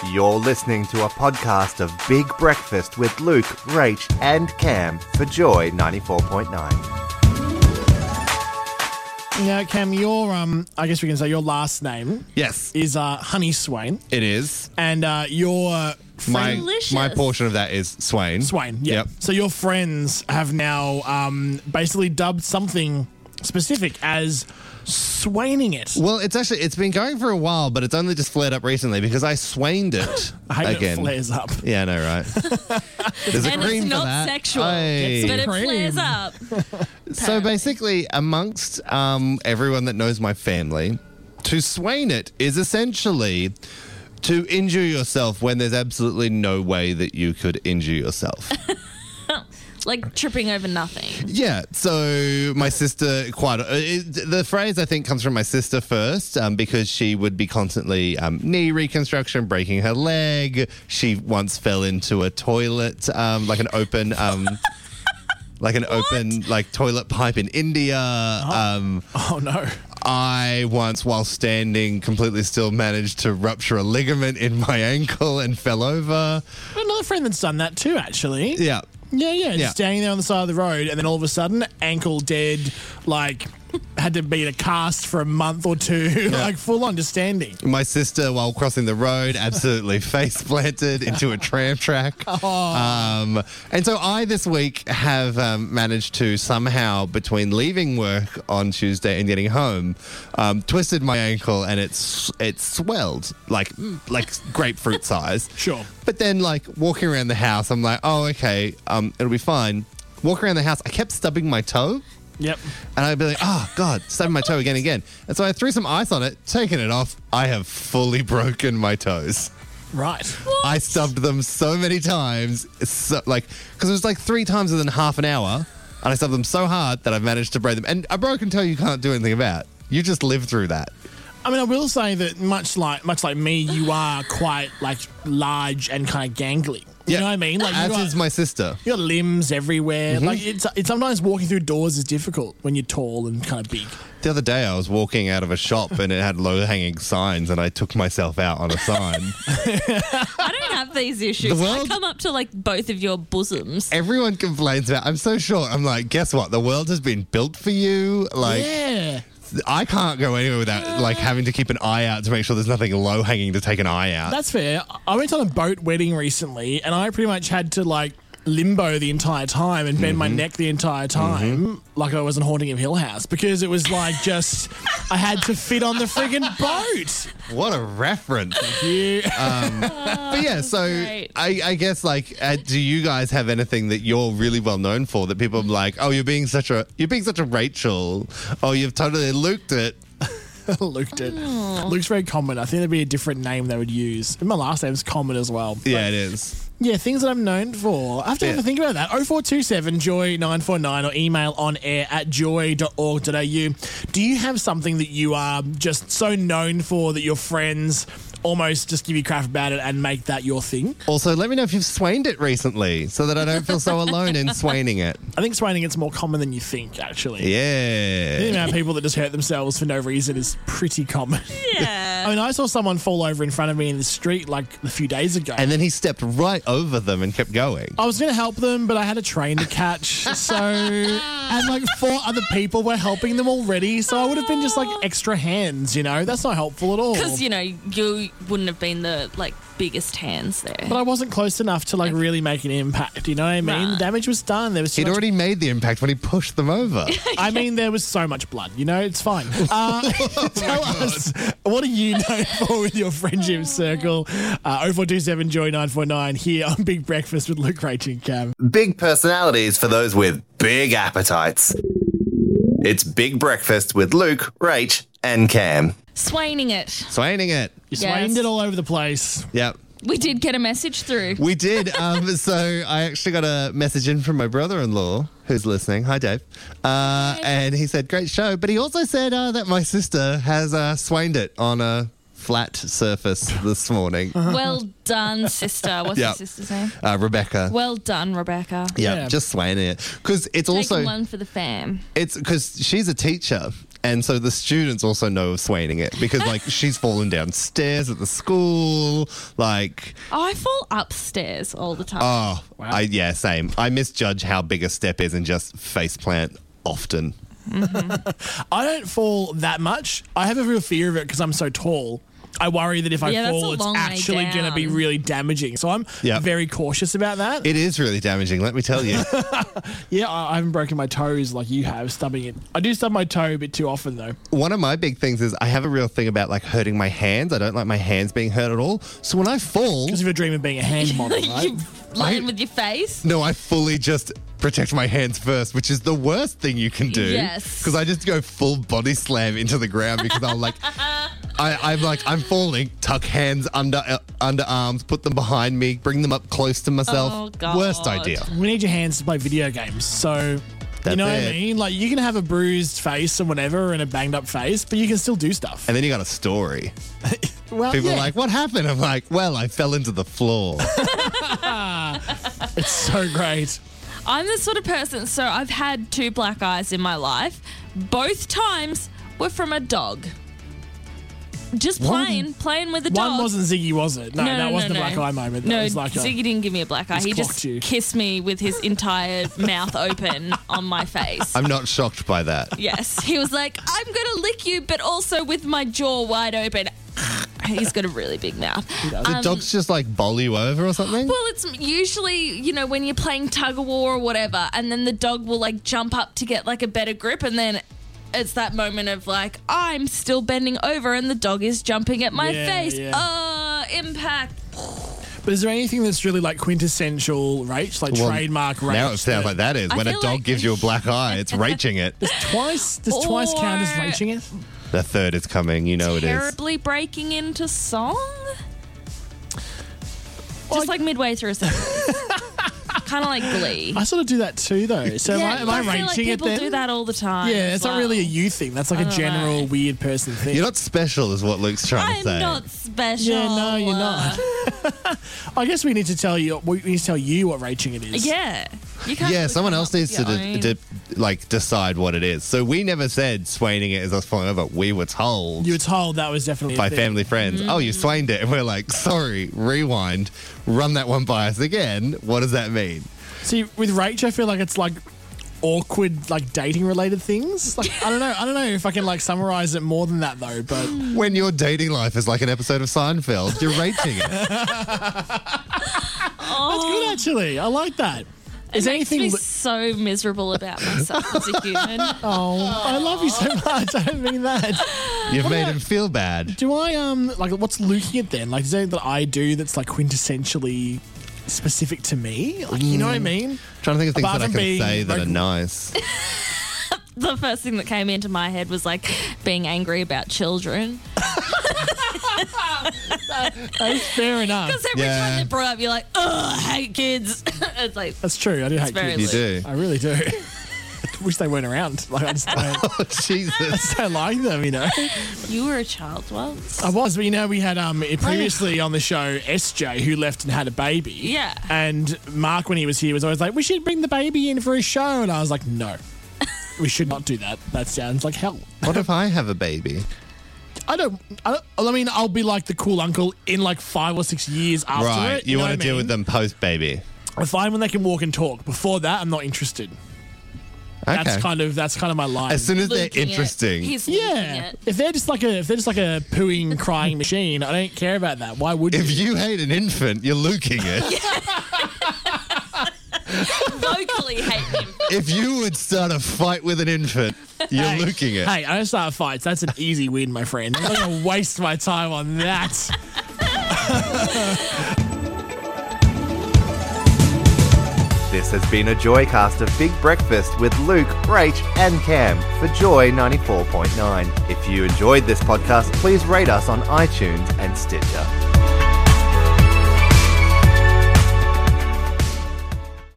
You're listening to a podcast of Big Breakfast with Luke, Rach, and Cam for Joy 94.9. Now, Cam, your I guess we can say your last name Yes, is Honey Swain, it is. and your friend My portion of that is Swain. Swain. Yeah. Yep. So your friends have now basically dubbed something specific as swaining it. Well, it's been going for a while, but it's only just flared up recently because I swained it I hate again. it flares up. Yeah, I know, right? There's a And cream it's for not that. sexual, Aye. but it Cream. flares up. So basically, amongst everyone that knows my family, to swain it is essentially to injure yourself when there's absolutely no way that you could injure yourself. Like tripping over nothing. Yeah, so my sister the phrase I think comes from my sister first because she would be constantly knee reconstruction, breaking her leg. She once fell into a toilet, like an open toilet pipe in India. Oh no. I once, while standing completely still, managed to rupture a ligament in my ankle and fell over. Another friend that's done that too, actually. Yeah. Yeah. Yeah. Standing there on the side of the road, and then all of a sudden, ankle dead, like had to be in a cast for a month or two, like full on just standing. My sister, while crossing the road, absolutely face planted into a tram track. And so I, this week, have managed to somehow, between leaving work on Tuesday and getting home, twisted my ankle, and it's swelled like grapefruit size. Sure. But then, like, walking around the house, I'm like, oh, okay, it'll be fine. Walking around the house, I kept stubbing my toe. Yep. And I'd be like, oh, God, stubbing my toe again. And so I threw some ice on it, taken it off. I have fully broken my toes. Right. I stubbed them so many times, because it was like 3 times within half an hour, and I stubbed them so hard that I've managed to break them. And a broken toe you can't do anything about. You just live through that. I mean, I will say that much like me, you are quite like large and kind of gangly. You know what I mean? Like As is my sister. you got limbs everywhere. Mm-hmm. Like it's sometimes walking through doors is difficult when you're tall and kind of big. The other day I was walking out of a shop and it had low-hanging signs and I took myself out on a sign. I don't have these issues. The I world- come up to like both of your bosoms. Everyone complains about, I'm so short. I'm like, guess what? The world has been built for you. Like, Yeah. I can't go anywhere without like having to keep an eye out to make sure there's nothing low hanging to take an eye out. That's fair. I went on a boat wedding recently, and I pretty much had to like limbo the entire time and bend my neck the entire time, like I was in Haunting of Hill House, because it was like just I had to fit on the friggin' boat. What a reference. But yeah, so Great. I guess like, do you guys have anything that you're really well known for that people are like, oh, you're being such a Rachel. Oh, you've totally Luked it. Luke'd it. Luke's very common. I think there'd be a different name they would use. And my last name's common as well. Yeah, it is. Yeah, things that I'm known for. I have to have a think about that. 0427 Joy 949 or email on air at joy.org.au. Do you have something that you are just so known for that your friends almost just give you crap about it and make that your thing? Also, let me know if you've swained it recently so that I don't feel so alone in swaining it. I think swaining it's more common than you think, actually. The Yeah. amount of people that just hurt themselves for no reason is pretty common. Yeah. I mean, I saw someone fall over in front of me in the street like a few days ago. And then he stepped right over them and kept going. I was going to help them, but I had a train to catch. So, and like 4 other people were helping them already. So I would have been just like extra hands, you know? That's not helpful at all. Because, you know, you wouldn't have been the like biggest hands there. But I wasn't close enough to like really make an impact, you know what I mean? Right. The damage was done. There was too He'd much- already made the impact when he pushed them over. I mean, there was so much blood, you know? It's fine. Tell us, what are you known for with your friendship circle? 0427 Joy 949 here on Big Breakfast with Luke, Rach and Cam. Big personalities for those with big appetites. It's Big Breakfast with Luke, Rach, and Cam. Swaining it. Swaining it. You Yes. swained it all over the place. Yep. We did get a message through. We did. So I actually got a message in from my brother-in-law who's listening. Hi, Dave. And he said, great show. But he also said that my sister has swained it on a flat surface this morning. Well done, sister. What's Yeah. your sister's name? Rebecca. Well done, Rebecca. Yeah, Yeah. just swaining it. Because it's Taking also... one for the fam. It's because she's a teacher And so the students also know of Swaining It because, like, she's fallen downstairs at the school. Like, Oh, I fall upstairs all the time. oh, yeah, same. I misjudge how big a step is and just faceplant often. I don't fall that much. I have a real fear of it because I'm so tall. I worry that if I Yeah, that's fall, a it's long way actually going to be down. really damaging. So I'm Yep. very cautious about that. It is really damaging, let me tell you. Yeah, I haven't broken my toes like you have, stubbing it. I do stub my toe a bit too often, though. One of my big things is I have a real thing about, like, hurting my hands. I don't like my hands being hurt at all. So when I fall, Because of your dream of being a hand model, right? You land with your face. no, I fully just protect my hands first, which is the worst thing you can do. Yes. Because I just go full body slam into the ground because I'll, like, I'm falling, tuck hands under arms, put them behind me, bring them up close to myself. Oh, God. Worst idea. We need your hands to play video games. So, That's you know what I it. mean? Like, you can have a bruised face and whatever and a banged up face, but you can still do stuff. And then you got a story. Well, People yeah, are like, what happened? I'm like, well, I fell into the floor. it's so great. I'm the sort of person, so I've had 2 black eyes in my life. Both times were from a dog. Just playing with a dog. One wasn't Ziggy, was it? No, that wasn't a black eye moment. That No, was like Ziggy didn't give me a black eye. Just He clocked just you. kissed me with his entire mouth open on my face. I'm not shocked by that. Yes. He was like, I'm going to lick you, but also with my jaw wide open. He's got a really big mouth. The dogs just, like, bowl you over or something? Well, it's usually, when you're playing tug of war or whatever, and then the dog will, like, jump up to get, like, a better grip, and then it's that moment of, like, I'm still bending over and the dog is jumping at my Yeah, face. yeah. Impact. But is there anything that's really like quintessential Rach, like Well, trademark Rach? now it sounds like that is. I When a feel dog like- gives you a black eye, it's raching it. Does twice count as Or- raching it? The third is coming. You know it is. Terribly breaking into song? Just like midway through a sentence. Kind of like Glee. I sort of do that too, though. So am I I feel raching like it people then? do that all the time. Yeah, as it's not well. really a you thing. That's like a don't general know. weird person thing. You're not special, is what Luke's trying to I'm say. not special. Yeah, no, you're not. I guess we need to tell you. We need to tell you what raching it is. Yeah. You can't Yeah, really someone come else up needs with to your own. decide what it is. So we never said swaining it as us falling over. We were told You were told that was definitely a by thing. family friends, oh, you swained it. And we're like, sorry, rewind, run that one by us again. What does that mean? See, with Rach, I feel like it's like awkward, like dating related things. Like I don't know if I can like summarize it more than that though. But When your dating life is like an episode of Seinfeld, you're raching it. that's good actually. I like that. It Is makes anything? me so miserable about myself as a human. Oh, I love you so much. I don't mean that. You've made him feel bad. Do I like what's looking at then? Like is there anything that I do that's like quintessentially specific to me? Like you know what I mean? Trying to think of things Apart that I from can being, say that like- are nice. The first thing that came into my head was like being angry about children. That's fair enough. Because every Yeah. time they brought up, you're like, ugh, I hate kids. It's like, That's true. I do hate very kids. You do. I really do. Wish they weren't around. Like I just don't, Oh, Jesus. don't like them. You know. you were a child once. I was, but you know, we had previously on the show SJ who left and had a baby. Yeah. And Mark, when he was here, was always like, "We should bring the baby in for a show," and I was like, "No, we should not do that. That sounds like hell." What if I have a baby? I mean, I'll be like the cool uncle in like 5 or 6 years after Right. it. You know want what to I deal mean? with them post baby. I'm fine when they can walk and talk. Before that, I'm not interested. Okay. That's kind of my line. As soon as they're Looking it. interesting. He's looking yeah, it. if they're just like a pooing, crying machine, I don't care about that. Why would you? If you hate an infant, you're luking it. Vocally hate him. If you would start a fight with an infant, you're luking it. Hey, I don't start fights. That's an easy win, my friend. I'm not going to waste my time on that. This has been a Joycast of Big Breakfast with Luke, Rach, and Cam for Joy 94.9. If you enjoyed this podcast, please rate us on iTunes and Stitcher.